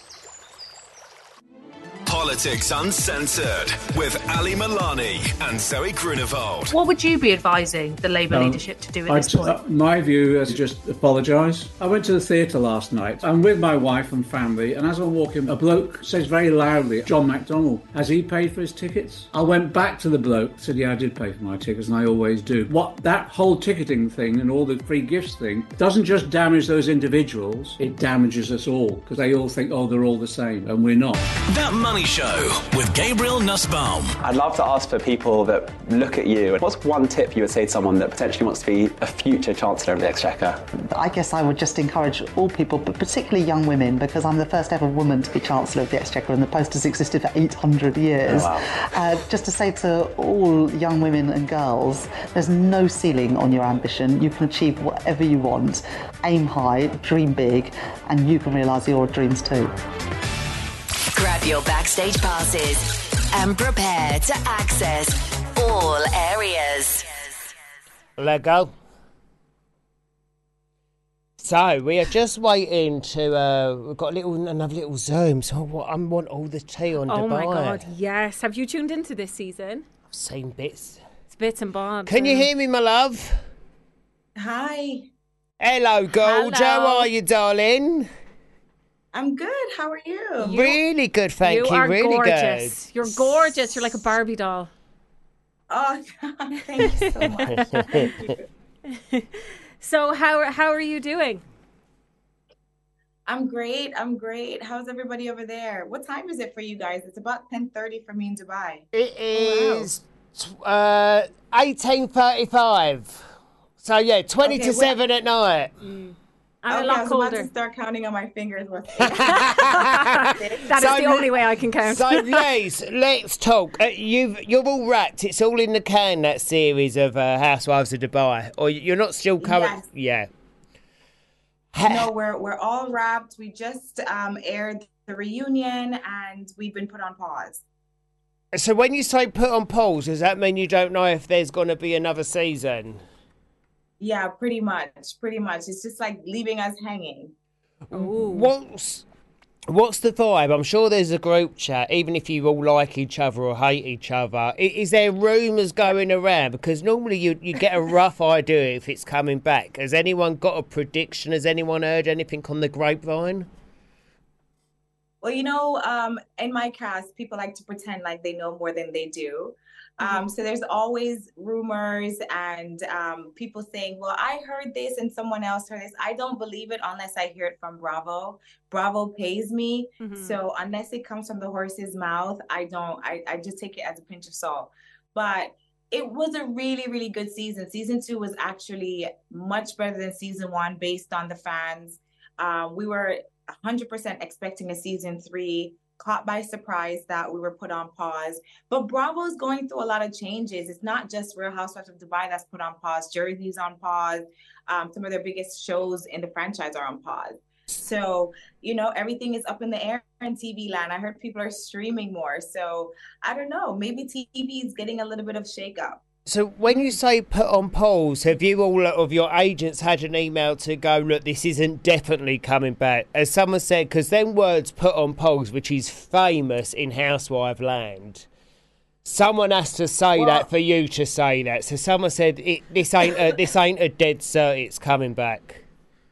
Politics Uncensored with Ali Milani and Zoe Grunewald. What would you be advising the Labour leadership to do at this point? My view is just apologise. I went to the theatre last night. I'm with my wife and family, and as I'm walking, a bloke says very loudly, "John McDonnell, has he paid for his tickets?" I went back to the bloke, said, "Yeah, I did pay for my tickets, and I always do." That whole ticketing thing and all the free gifts thing doesn't just damage those individuals, it damages us all, because they all think, oh, they're all the same, and we're not. That Money Show with Gabriel Nussbaum. I'd love to ask for people that look at you. What's one tip you would say to someone that potentially wants to be a future Chancellor of the Exchequer? I guess I would just encourage all people, but particularly young women, because I'm the first ever woman to be Chancellor of the Exchequer and the post has existed for 800 years. Oh, wow. Just to say to all young women and girls, there's no ceiling on your ambition. You can achieve whatever you want. Aim high, dream big, and you can realise your dreams too. Grab your backstage passes and prepare to access all areas. Let go. So we are just waiting to. We've got another little Zoom. So I want all the tea on Dubai. Oh my God, yes. Have you tuned into this season? I've seen bits. It's bits and bobs. Can you hear me, my love? Hi. Hello, Gold. Hello. How are you, darling? I'm good. How are you? Really good, thank you. You are really gorgeous. good. You're gorgeous. You're like a Barbie doll. Oh, thank you so much. Thank you. So how are you doing? I'm great. How's everybody over there? What time is it for you guys? It's about 10:30 for me in Dubai. It is 18:35. So yeah, 20 to 7 at night. I'm a I lot was about colder. to start counting on my fingers. That is the only way I can count. So Liz, let's talk. You're all wrapped. It's all in the can, that series of Housewives of Dubai. Or you're not still current? Yes. Yeah. No, we're all wrapped. We just aired the reunion and we've been put on pause. So when you say put on pause, does that mean you don't know if there's going to be another season? Yeah, pretty much. It's just like leaving us hanging. What's the vibe? I'm sure there's a group chat, even if you all like each other or hate each other. Is there rumours going around? Because normally you get a rough idea if it's coming back. Has anyone got a prediction? Has anyone heard anything on the grapevine? Well, in my cast, people like to pretend like they know more than they do. So there's always rumors and people saying, well, I heard this and someone else heard this. I don't believe it unless I hear it from Bravo. Bravo pays me. So unless it comes from the horse's mouth, I just take it as a pinch of salt. But it was a really, really good season. Season 2 was actually much better than season 1 based on the fans. We were 100% expecting a season 3. Caught by surprise that we were put on pause. But Bravo is going through a lot of changes. It's not just Real Housewives of Dubai that's put on pause. Jersey's on pause. Some of their biggest shows in the franchise are on pause. So, everything is up in the air in TV land. I heard people are streaming more. So, I don't know. Maybe TV is getting a little bit of shakeup. So when you say put on pause, have you all of your agents had an email to go, look, this isn't definitely coming back? As someone said, because them words put on pause, which is famous in housewife land, someone has to say that for you to say that. So someone said, this ain't a dead cert, it's coming back.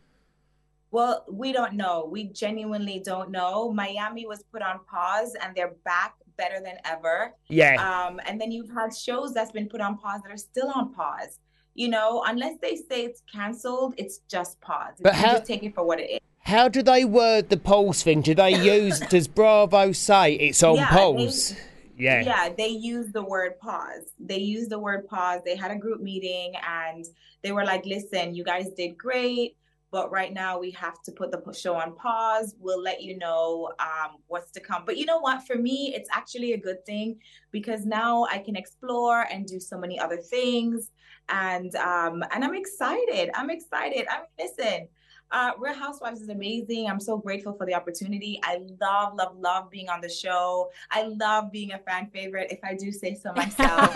Well, we don't know. We genuinely don't know. Miami was put on pause and they're back better than ever. Yeah. And then you've had shows that's been put on pause that are still on pause. Unless they say it's cancelled, it's just pause. But you just take it for what it is. How do they word the pause thing? Does Bravo say it's on pause? Yeah, they use the word pause. They had a group meeting and they were like, listen, you guys did great. But right now we have to put the show on pause. We'll let you know what's to come. But you know what? For me, it's actually a good thing because now I can explore and do so many other things. And I'm excited. Listen, Real Housewives is amazing. I'm so grateful for the opportunity. I love being on the show. I love being a fan favorite, if I do say so myself.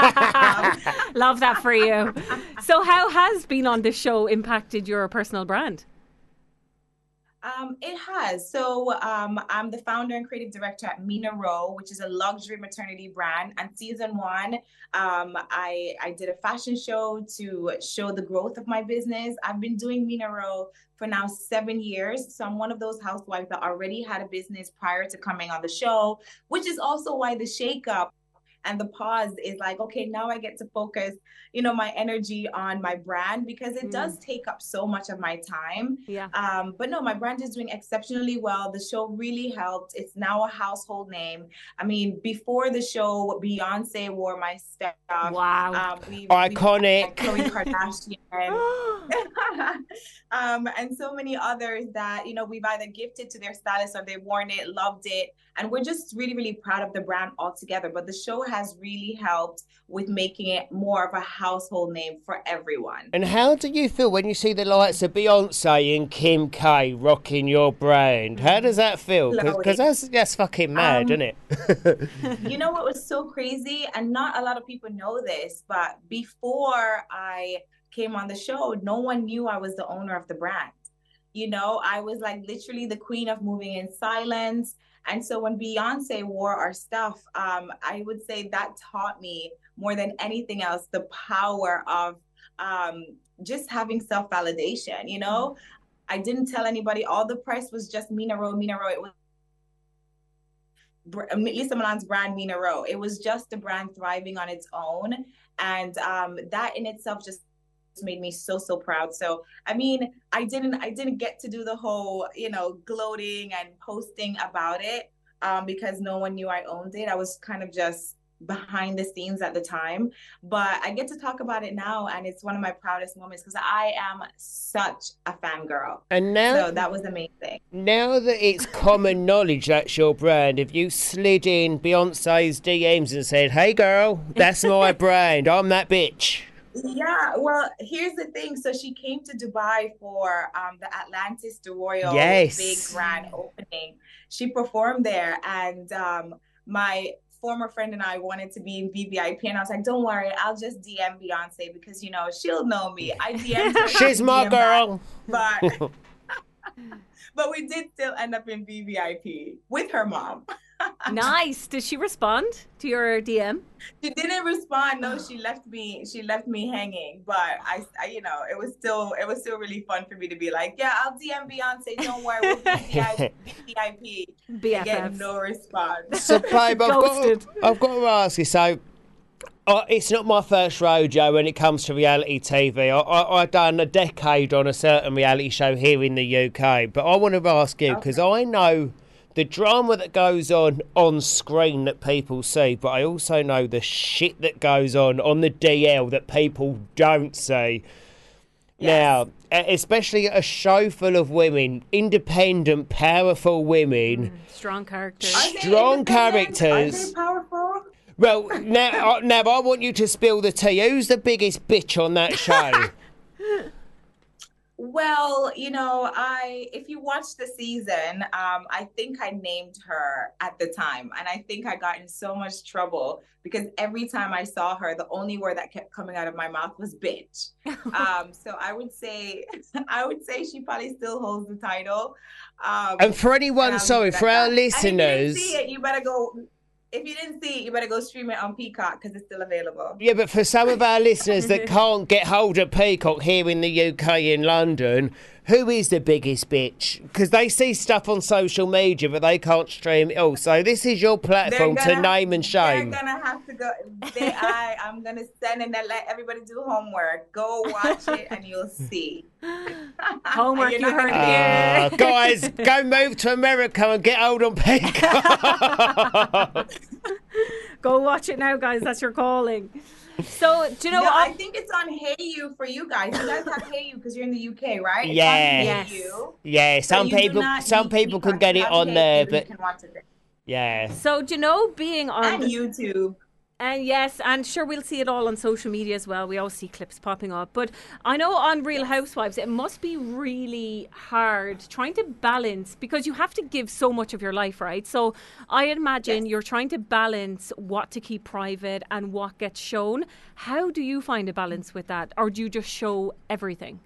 Love that for you. So how has being on the show impacted your personal brand? It has. So I'm the founder and creative director at Mina Rowe, which is a luxury maternity brand. And season 1, I did a fashion show to show the growth of my business. I've been doing Mina Rowe for now 7 years. So I'm one of those housewives that already had a business prior to coming on the show, which is also why the shakeup and the pause is like, okay, now I get to focus, my energy on my brand because it does take up so much of my time. Yeah. But no, my brand is doing exceptionally well. The show really helped. It's now a household name. I mean, before the show, Beyonce wore my stuff. Wow. Iconic. Khloe Kardashian. And so many others that, we've either gifted to their stylist or they've worn it, loved it. And we're just really, really proud of the brand altogether. But the show has really helped with making it more of a household name for everyone. And how do you feel when you see the likes of Beyonce and Kim K rocking your brand? How does that feel? Because that's fucking mad, isn't it? You know what was so crazy? And not a lot of people know this, but before I came on the show, no one knew I was the owner of the brand. You know, I was like literally the queen of moving in silence. And so when Beyonce wore our stuff, I would say that taught me more than anything else the power of just having self-validation. You know, I didn't tell anybody. All the press was just Mina Rowe. It was Lisa Milan's brand, Mina Rowe. It was just a brand thriving on its own. And that in itself just made me so proud. So I mean, I didn't get to do the whole, you know, gloating and posting about it because no one knew I owned it. I was kind of just behind the scenes at the time, but I get to talk about it now, and it's one of my proudest moments because I am such a fangirl. And now, so that was amazing. Now that it's common knowledge that's your brand, have you slid in Beyonce's DMs and said, "Hey girl, that's my brand, I'm that bitch"? Yeah, well, here's the thing. So she came to Dubai for the Atlantis de Royal big grand opening. She performed there, and my former friend and I wanted to be in VVIP, and I was like, "Don't worry, I'll just DM Beyonce because you know she'll know me." I DM'd her. She's my girl. Back, but we did still end up in VVIP with her mom. Nice. Did she respond to your DM? She didn't respond. No, she left me hanging. But I you know, it was still really fun for me to be like, yeah, I'll DM Beyonce. Don't worry, we'll be VIP. Get no response. So, babe, I've got to ask you. So, it's not my first rodeo when it comes to reality TV. I've done a decade on a certain reality show here in the UK. But I want to ask you because I know the drama that goes on screen that people see, but I also know the shit that goes on the DL that people don't see. Yes. Now, especially a show full of women, independent, powerful women. Strong characters. Strong characters. Are they powerful? Well, now I want you to spill the tea. Who's the biggest bitch on that show? Well, you know, if you watch the season, I think I named her at the time, and I think I got in so much trouble because every time I saw her, the only word that kept coming out of my mouth was bitch. So I would say she probably still holds the title. And for anyone, for our listeners, if you didn't see it, you better go. If you didn't see it, you better go stream it on Peacock because it's still available. Yeah, but for some of our listeners that can't get hold of Peacock here in the UK in London, who is the biggest bitch? Because they see stuff on social media, but they can't stream it all. So this is your platform to name and shame. They're going to have to go. I'm going to send and let everybody do homework. Go watch it and you'll see. Homework, you heard here. Guys, go move to America and get hold on Peacock. Go watch it now, guys. That's your calling. So, do you know what? I think it's on HeyYou for you guys. You guys have HeyYou because you're in the UK, right? Yeah. Yeah, some people can get it on there, but you can watch it there. Yeah. So, do you know, being on YouTube. And yes, and sure, we'll see it all on social media as well. We always see clips popping up. But I know on Real Housewives, it must be really hard trying to balance because you have to give so much of your life, right? So I imagine you're trying to balance what to keep private and what gets shown. How do you find a balance with that? Or do you just show everything?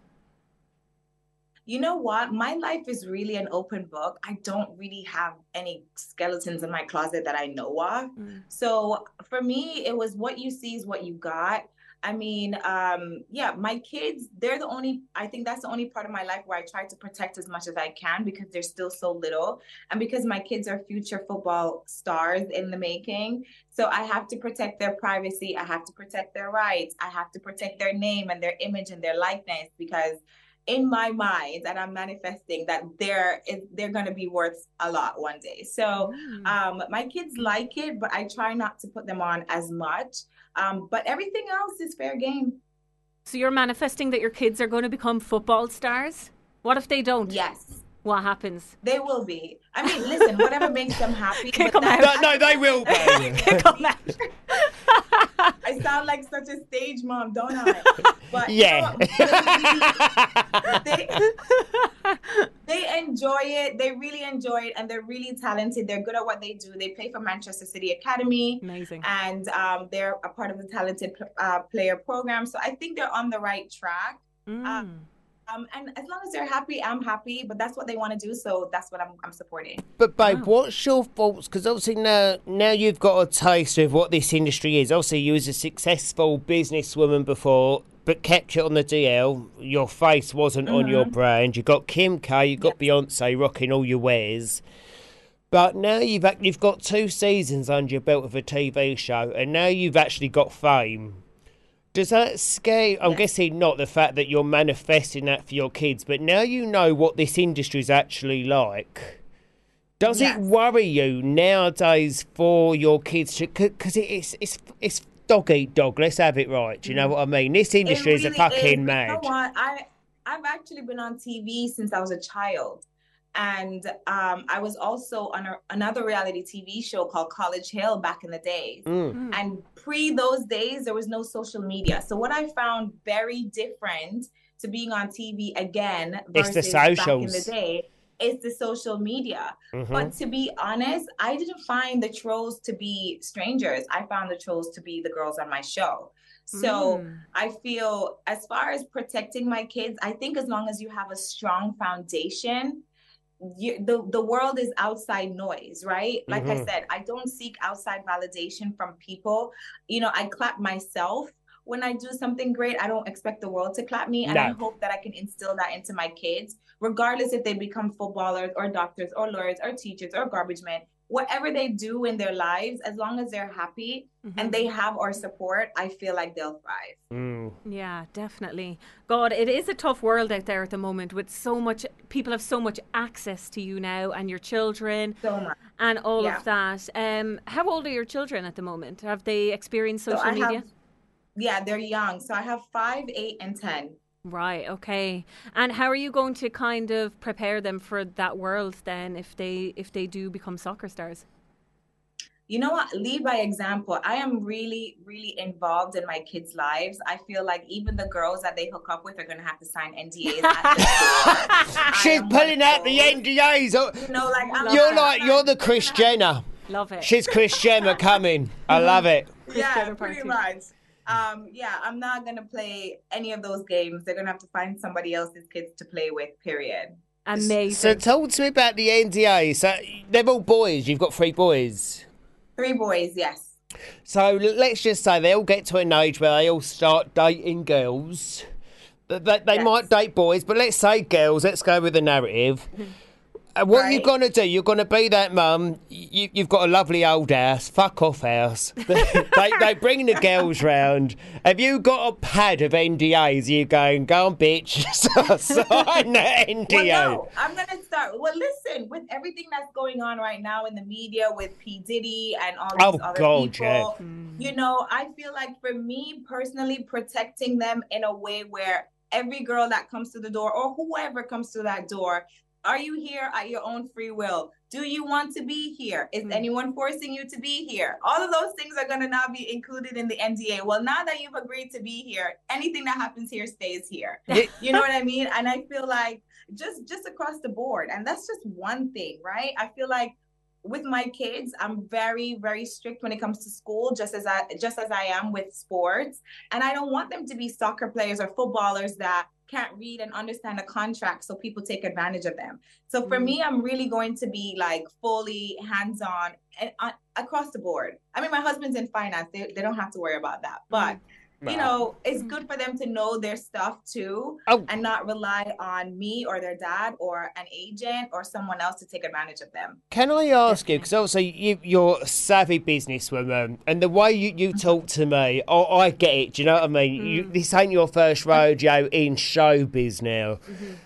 You know what? My life is really an open book. I don't really have any skeletons in my closet that I know of. So for me, it was what you see is what you got. I mean, my kids, I think that's the only part of my life where I try to protect as much as I can because they're still so little. And because my kids are future football stars in the making. So I have to protect their privacy. I have to protect their rights. I have to protect their name and their image and their likeness because in my mind, and I'm manifesting that they're going to be worth a lot one day. So my kids like it, but I try not to put them on as much. But everything else is fair game. So you're manifesting that your kids are going to become football stars? What if they don't? Yes. What happens? They will be. I mean, listen, whatever makes them happy. Kick them out. No, they will be. Kick them out. I sound like such a stage mom, don't I? But yeah. They enjoy it. They really enjoy it, and they're really talented. They're good at what they do. They play for Manchester City Academy. Amazing. And they're a part of the talented player program. So I think they're on the right track. And as long as they're happy, I'm happy. But that's what they want to do, so that's what I'm supporting. But babe, what's your thoughts? Because obviously now you've got a taste of what this industry is. Obviously, you was a successful businesswoman before, but kept it on the DL. Your face wasn't on your brand. You got Kim K, you got Beyonce rocking all your wares. But now you've got 2 seasons under your belt of a TV show, and now you've actually got fame. Does that scare you? I'm guessing not, the fact that you're manifesting that for your kids, but now you know what this industry is actually like. Does it worry you nowadays for your kids? Because it's dog eat dog. Let's have it right. Do you know what I mean? This industry is a fucking mad. You know what? I've actually been on TV since I was a child. And I was also on another reality TV show called College Hill back in the days. And pre those days, there was no social media. So what I found very different to being on TV again versus back in the day is the social media. But to be honest, I didn't find the trolls to be strangers. I found the trolls to be the girls on my show. So I feel, as far as protecting my kids, I think as long as you have a strong foundation, the world is outside noise, right? Like I said, I don't seek outside validation from people. You know, I clap myself when I do something great. I don't expect the world to clap me. And I hope that I can instill that into my kids, regardless if they become footballers or doctors or lawyers or teachers or garbage men. Whatever they do in their lives, as long as they're happy and they have our support, I feel like they'll thrive. Yeah, definitely. God, it is a tough world out there at the moment with so much, people have so much access to you now and your children and all of that. How old are your children at the moment? Have they experienced social media? They're young. So I have 5, 8, and 10. Right, okay. And how are you going to kind of prepare them for that world then if they do become soccer stars? You know what? Lead by example. I am really, really involved in my kids' lives. I feel like even the girls that they hook up with are going to have to sign NDAs at the door. She's pulling out the NDAs. You know, like you're the Kris Jenner. Love it. She's Kris Jenner coming. I love it. Yeah, pretty much. I'm not going to play any of those games. They're going to have to find somebody else's kids to play with, period. Amazing. So talk to me about the NDA. So they're all boys. You've got 3 boys. 3 boys, yes. So let's just say they all get to an age where they all start dating girls. They might date boys, but let's say girls. Let's go with the narrative. What are you going to do? You're going to be that mum. You've got a lovely old house. Fuck off house. They bring the girls round. Have you got a pad of NDAs? You going, go on, bitch. Sign that NDA. Well, no, I'm going to start. Well, listen, with everything that's going on right now in the media with P. Diddy and all these other people, you know, I feel like for me personally, protecting them in a way where every girl that comes to the door or whoever comes to that door, are you here at your own free will? Do you want to be here? Is anyone forcing you to be here? All of those things are going to now be included in the NDA. Well, now that you've agreed to be here, anything that happens here stays here. You know what I mean? And I feel like just across the board, and that's just one thing, right? I feel like with my kids, I'm very, very strict when it comes to school, just as I am with sports. And I don't want them to be soccer players or footballers that can't read and understand a contract, so people take advantage of them. So for me, I'm really going to be like fully hands-on and across the board. I mean, my husband's in finance. They don't have to worry about that. But you know, it's good for them to know their stuff too, and not rely on me or their dad or an agent or someone else to take advantage of them. Can I ask you, because obviously you're a savvy businesswoman, and the way you talk to me, I get it, do you know what I mean? This ain't your first rodeo in showbiz now.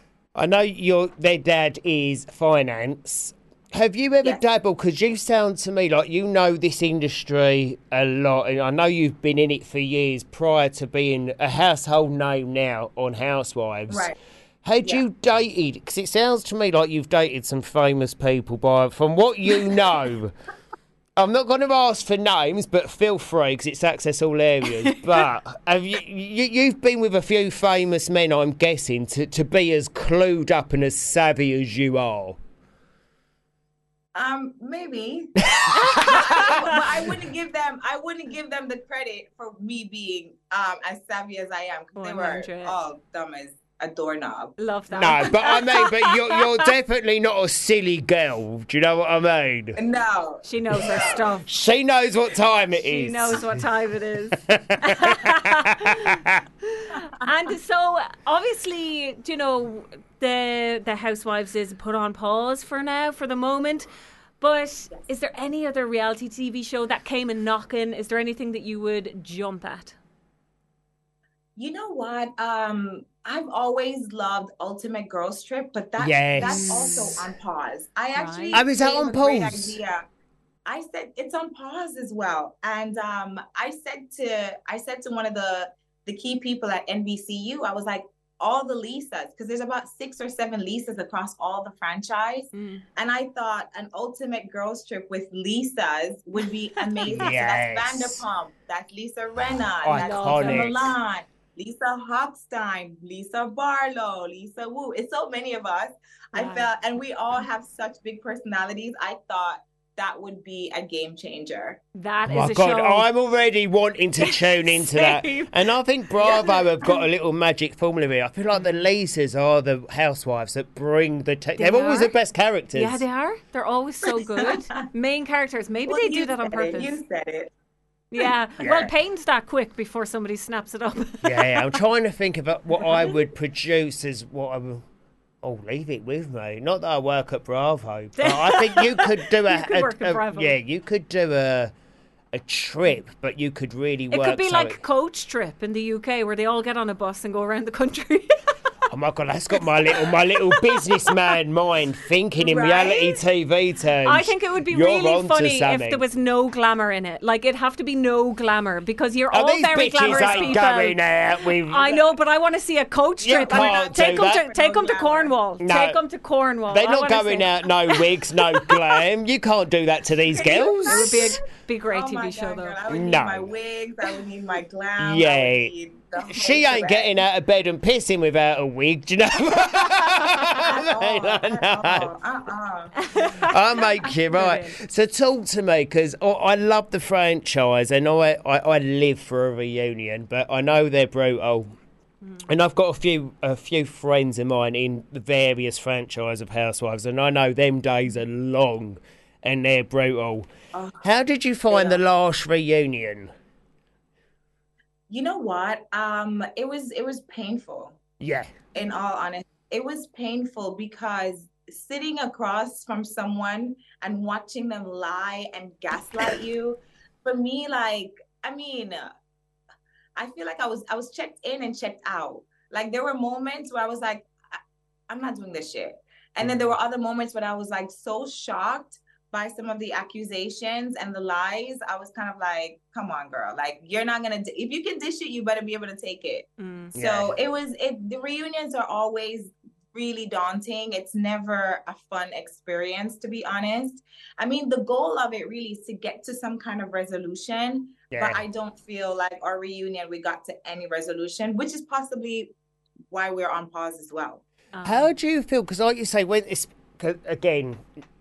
I know their dad is finance. Have you ever dabbled, because you sound to me like you know this industry a lot, and I know you've been in it for years prior to being a household name now on Housewives. Right. Had you dated, because it sounds to me like you've dated some famous people from what you know. I'm not going to ask for names, but feel free, because it's Access All Areas. But have you've been with a few famous men, I'm guessing, to be as clued up and as savvy as you are. Maybe. but I wouldn't give them the credit for me being as savvy as I am, because they were all dumb as a doorknob. Love that. No, but I mean, but you're definitely not a silly girl. Do you know what I mean? No. She knows her stuff. She knows what time it is. She knows what time it is. And so, obviously, you know, the Housewives is put on pause for now, for the moment. But is there any other reality TV show that came in knocking? Is there anything that you would jump at? You know what? I've always loved Ultimate Girls Trip, but that's also on pause. I actually is that on great pause? idea. I said it's on pause as well, and I said to one of the key people at NBCU, I was like, all the Lisas, because there's about 6 or 7 Lisas across all the franchise, and I thought an Ultimate Girls Trip with Lisas would be amazing. So that's Vanderpump, that's Lisa Rinna, that's Lisa Milan, Lisa Hochstein, Lisa Barlow, Lisa Wu. It's so many of us. I felt, and we all have such big personalities. I thought that would be a game changer. That is my a God, show. I'm already wanting to tune into that. And I think Bravo have got a little magic formula here. I feel like the Lisas are the housewives that bring the... They're always the best characters. Yeah, they are. They're always so good. Main characters. Maybe they do that on purpose. You said it. Yeah. Well, Payne's that quick before somebody snaps it up. I'm trying to think about what I would produce as what I would... Oh, leave it with me. Not that I work at Bravo, but I think you could do you could do a trip, but you could really work. It could be like Coach Trip in the UK, where they all get on a bus and go around the country. Oh my God, that's got my little businessman mind thinking in reality TV terms. I think it would be really funny if there was no glamour in it. Like, it'd have to be no glamour, because you're all very glamorous people. Going out with... I know, but I want to see a Coach Trip. Take them to Cornwall. No. Take them to Cornwall. They're not going out, no wigs, no glam. You can't do that to these girls. It would be a great TV show, though. I would need my wigs. I would need my glam. Yeah. She ain't getting out of bed and pissing without a wig, do you know? I'll make you right. So talk to me, because I love the franchise and I live for a reunion, but I know they're brutal. And I've got a few friends of mine in the various franchise of Housewives, and I know them days are long and they're brutal. How did you find the last reunion? You know what? It was painful. Yeah. In all honesty, it was painful because sitting across from someone and watching them lie and gaslight you, for me, I feel like I was checked in and checked out. Like, there were moments where I was like, I'm not doing this shit. And then there were other moments when I was like so shocked by some of the accusations and the lies. I was kind of like, come on, girl. Like, you're not going to... If you can dish it, you better be able to take it. So the reunions are always really daunting. It's never a fun experience, to be honest. I mean, the goal of it really is to get to some kind of resolution. But I don't feel like our reunion, we got to any resolution, which is possibly why we're on pause as well. How do you feel? Because like you say, when it's... Again...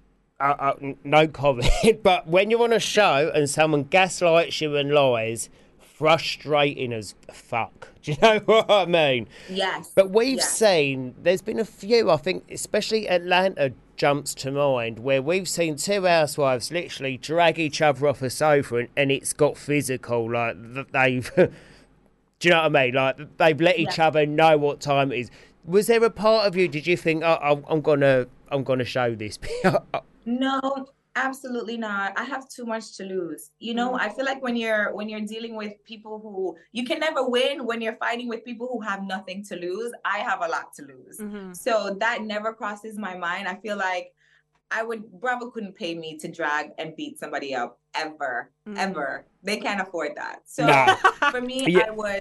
no comment, but when you're on a show and someone gaslights you and lies, frustrating as fuck. Do you know what I mean? Yes. But we've seen, there's been a few, I think, especially Atlanta jumps to mind, where we've seen 2 housewives literally drag each other off a sofa and it's got physical, like they've... Do you know what I mean? Like, they've let each other know what time it is. Was there a part of you, did you think, I'm gonna show this? No, absolutely not. I have too much to lose. You know, I feel like when you're dealing with people who you can never win, when you're fighting with people who have nothing to lose, I have a lot to lose. So that never crosses my mind. I feel like Bravo couldn't pay me to drag and beat somebody up ever. They can't afford that. So for me,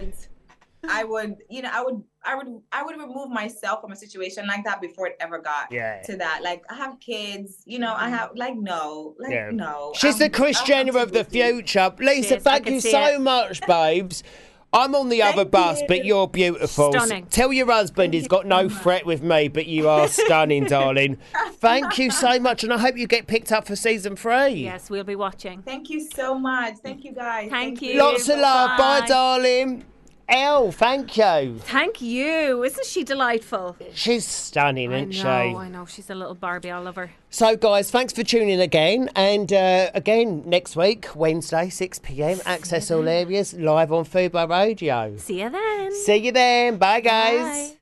I would remove myself from a situation like that before it ever got to that. Like, I have kids, you know, I have no. She's the Kris Jenner of the future. Lisa, thank you so much, babes. I'm on the other bus, but you're beautiful. Stunning. Tell your husband he's got no threat with me, but you are stunning, darling. Thank you so much, and I hope you get picked up for season 3. Yes, we'll be watching. Thank you so much. Thank you, guys. Thank you. Lots of love. Bye, darling. Elle, thank you. Thank you. Isn't she delightful? She's stunning, isn't she? I know. She's a little Barbie. I love her. So, guys, thanks for tuning in again. And again, next week, Wednesday, 6 p.m, Access All Areas, live on Fubar Radio. See you then. See you then. Bye, guys. Bye.